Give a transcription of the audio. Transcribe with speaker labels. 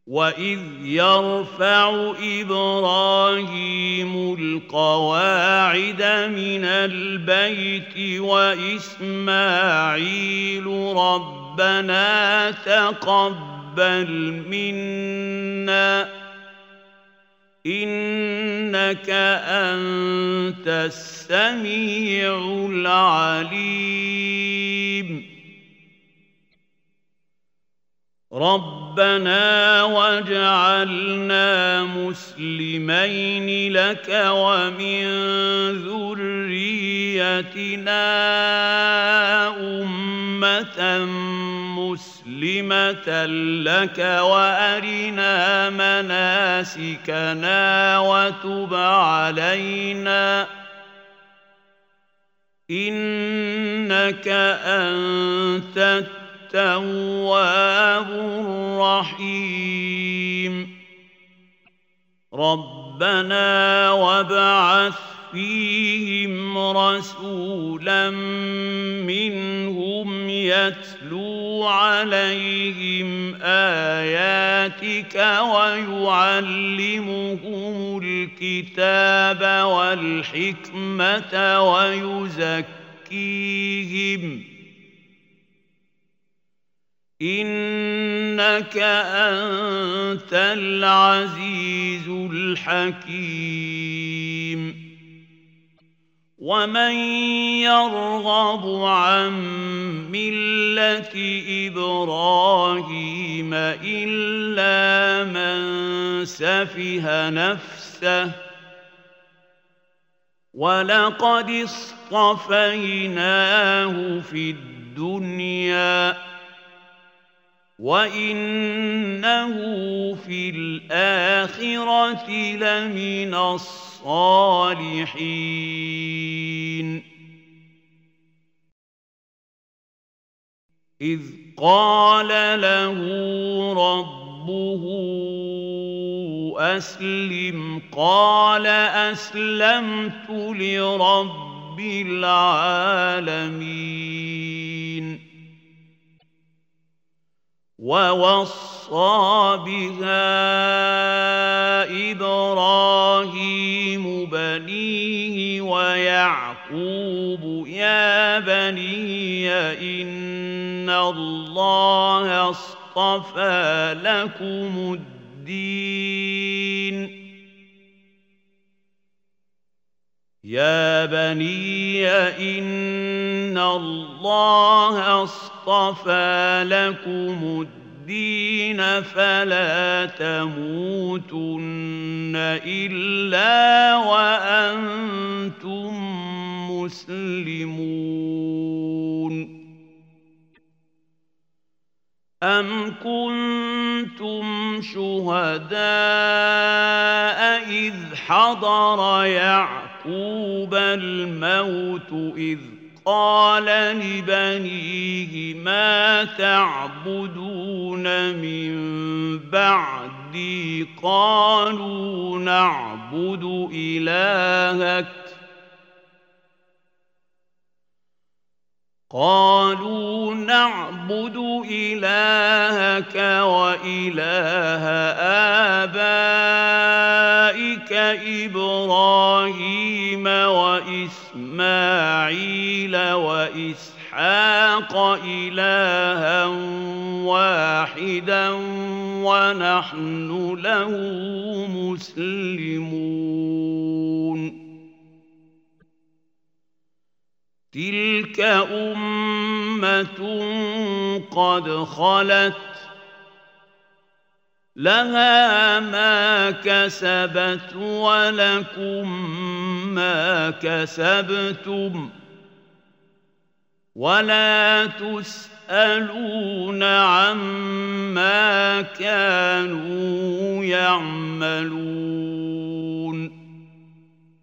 Speaker 1: وَإِذْ يَرْفَعُ إِبْرَاهِيمُ الْقَوَاعِدَ مِنَ الْبَيْتِ وَإِسْمَاعِيلُ رَبَّنَا تَقَبَّلْ مِنَّا إِنَّكَ أَنتَ السَّمِيعُ الْعَلِيمُ رَبَّنَا وَاجْعَلْنَا مُسْلِمَيْنِ لَكَ وَمِن ذُرِّيَّتِنَا أُمَّةً مُّسْلِمَةً لَكَ وَأَرِنَا مَنَاسِكَنَا وَتُبْ عَلَيْنَا إِنَّكَ أَنتَ التواب الرحيم ربنا وابعث فيهم رسولا منهم يتلو عليهم آياتك ويعلمهم الكتاب والحكمة ويزكيهم إنك أنت العزيز الحكيم ومن يرغب عن ملة إبراهيم إلا من سفه نفسه ولقد اصطفيناه في الدنيا وَإِنَّهُ فِي الْآخِرَةِ لَمِنَ الصَّالِحِينَ إِذْ قَالَ لَهُ رَبُّهُ أَسْلِمْ قَالَ أَسْلَمْتُ لِرَبِّ الْعَالَمِينَ وَوَصَّى بِهَا إِبْرَاهِيمُ بَنِيهِ وَيَعْقُوبُ يَا بَنِيَّ إِنَّ اللَّهَ اصْطَفَىٰ لَكُمُ الدِّينَ يَا بَنِيَّ إِنَّ اللَّهَ اصْطَفَىٰ لَكُمُ الدِّينَ فَلَا تَمُوتُنَّ إِلَّا وَأَنتُم مُّسْلِمُونَ أَمْ كُنتُمْ شُهَدَاءَ إِذْ حَضَرَ يَعْقُوبَ الْمَوْتُ إِذْ قَالَ لِبَنِيهِ مَا تَعْبُدُونَ مِن بَعْدِي قَالُوا نَعْبُدُ إِلَٰهَكَ وَإِلَٰهَ آبَائِكَ إِبْرَاهِيمَ وَإِسْمَاعِيلَ وَإِسْحَاقَ إِلَٰهًا وَاحِدًا وَنَحْنُ لَهُ مُسْلِمُونَ تِلْكَ أُمَّةٌ قَدْ خَلَتْ لَهَا مَا كَسَبَتْ وَلَكُم مَّا كَسَبْتُمْ وَلَا تُسْأَلُونَ عَمَّا كَانُوا يَعْمَلُونَ